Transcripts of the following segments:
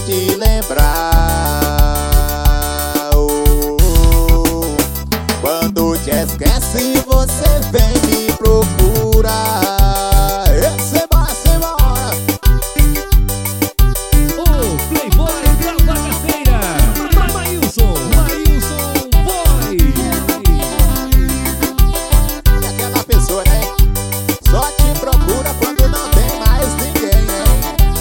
te lembrar. Quando te esquece, você vem me procurar. Semana. O Playboy da bagaceira, Maílson Boy. E aquela pessoa, né? Só te procura quando não tem mais ninguém, hein?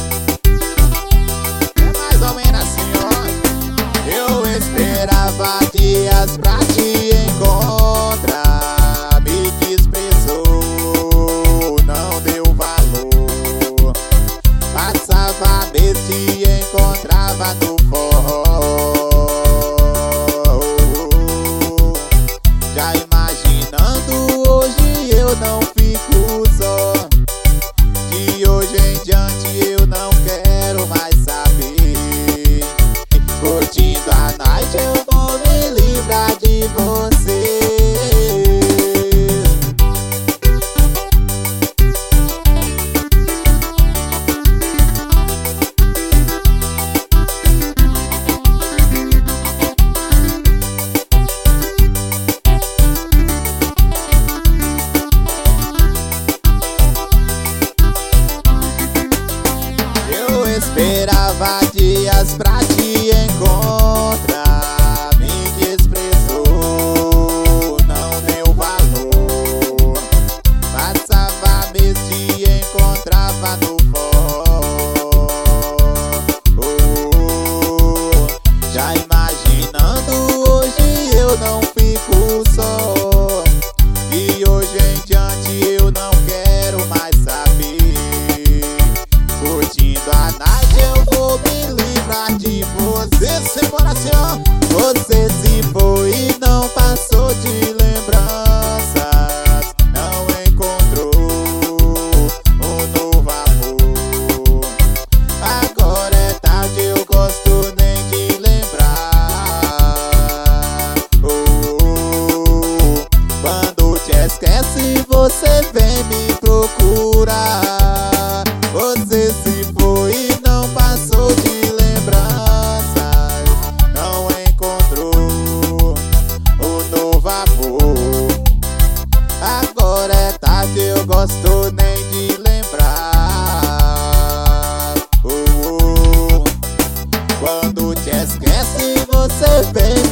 É mais ou menos assim, ó. Eu esperava dias pra te encontrar. Me desprezou, não deu valor. Passava mês, te encontrava no forró. Já imaginando hoje eu não fico só. De hoje em diante eu não quero mais saber. Curtindo a night eu vou me livrar de você. Eu esperava dias pra te encontrar. Me desprezou, não deu valor. Passava mês, te encontrava no forró. Já imaginando hoje eu não fico só. De hoje em diante eu não quero mais saber. Curtindo a night eu vou me livrar de você. Semana assim, ó. Você se foi e não passou de lembranças. Não encontrou um novo amor. Agora é tarde, eu gosto nem de lembrar. Quando te esquece, você vem me procurar. Você se foi e não passou de lembranças. Não encontrou um novo amor. Agora é tarde, eu gosto nem de lembrar. Quando te esquece, você vem